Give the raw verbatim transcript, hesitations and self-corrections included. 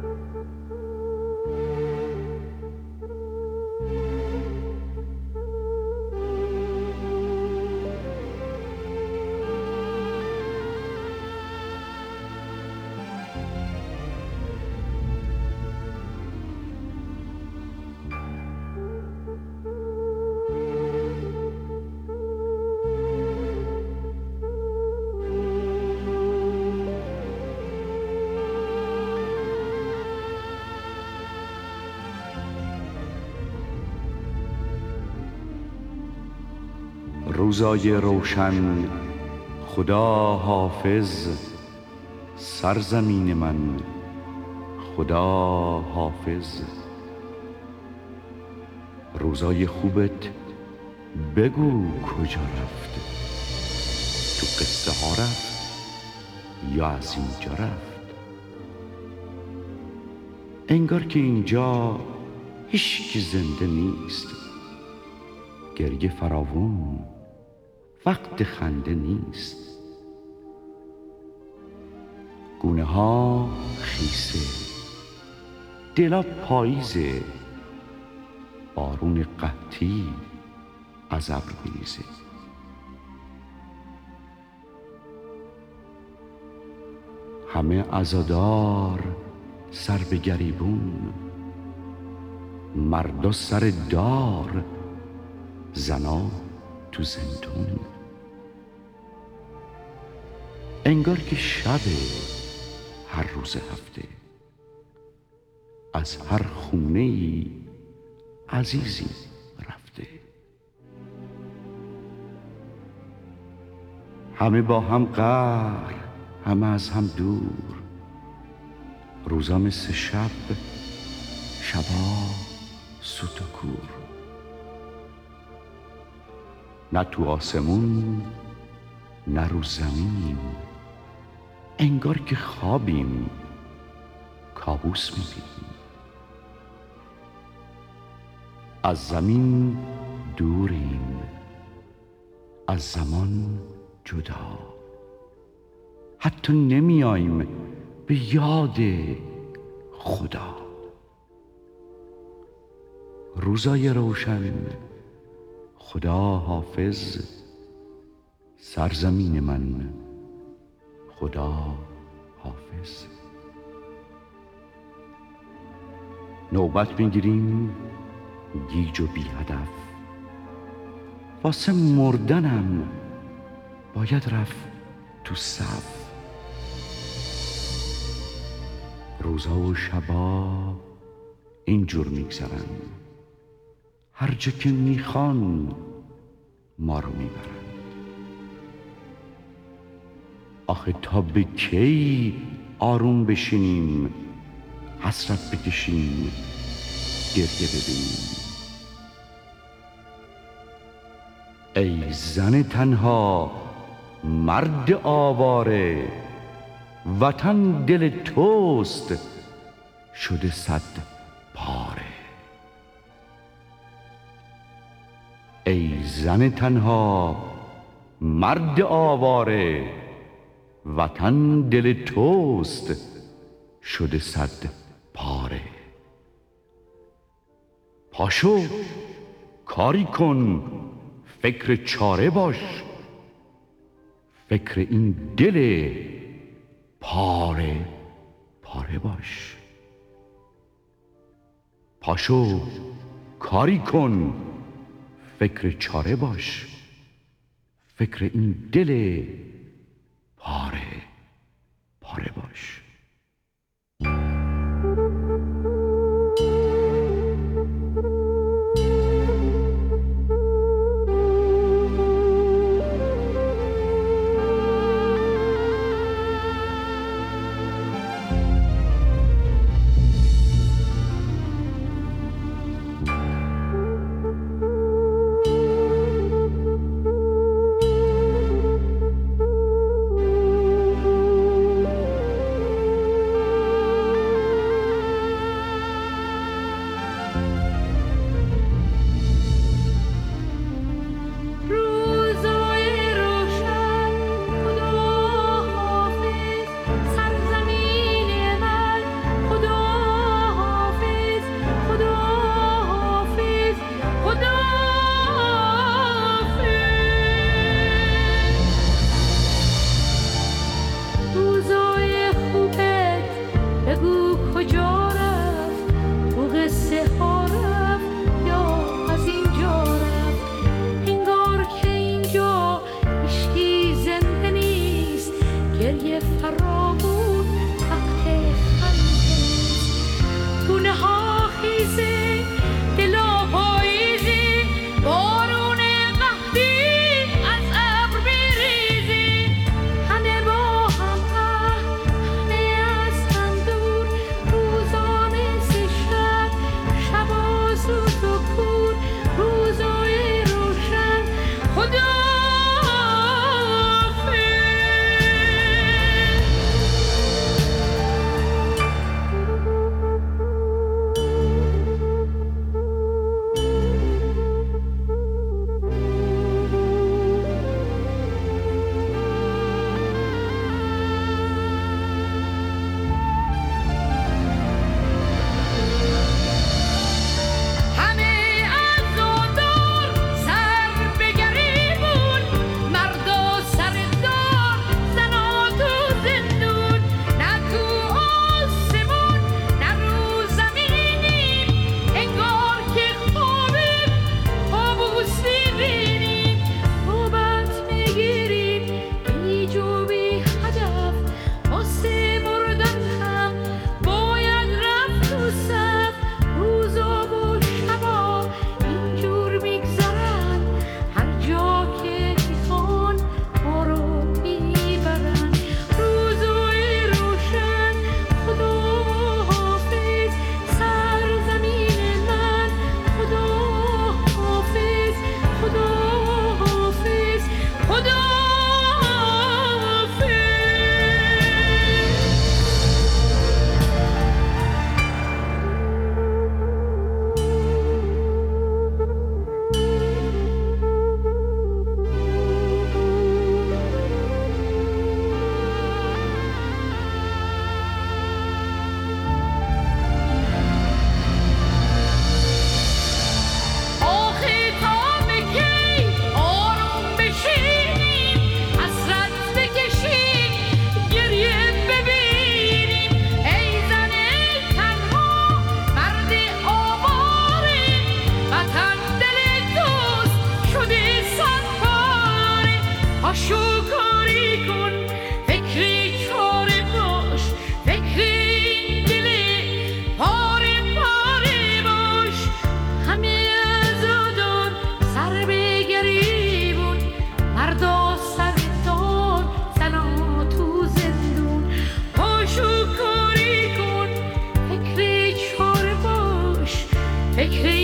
روزای روشن، خدا حافظ، سرزمین من، خدا حافظ. روزای خوبت بگو کجا رفت، تو قصه ها رفت یا از اینجا رفت؟ انگار که اینجا هیچ کی زنده نیست، گریه فراوون، وقت خنده نیست. گونه ها خیسه، دلا پاییزه، بارون قحطی از ابر میریزه. همه عزادار سر به گریبون، مردا سر دار، زنا تو زندون. انگار که شب هر روز هفته، از هر خونه ای عزیزی رفته. همه با هم قهر، همه از هم دور، روزا مثل شب، شبا سوت و کور. نه تو آسمون نه رو زمین، انگار که خوابیم، کابوس میبینیم. از زمین دوریم، از زمان جدا، حتی نمیاییم به یاد خدا. روزای روشن، خدا حافظ، سرزمین من، خدا حافظ. نوبت میگیریم گیج و بی هدف، واسه مردنم باید رفت تو صف. روزا و شبا اینجور میگذرن، هر جا که میخوان ما رو میبرن. آخه تا به کی آروم بشینیم، حسرت بکشیم، گریه ببینیم؟ ای زن تنها، مرد آواره، وطن دل توست شده صد پاره. ای زن تنها، مرد آواره، وطن دل توست شده صد پاره. پاشو کاری کن، فکر چاره باش، فکر این دل پاره پاره باش. پاشو کاری کن، فکر چاره باش، فکر این دل پاره پاره باش. فکر